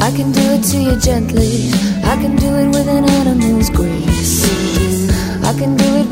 I can do it to you gently. I can do it with an animal's grace. I can do it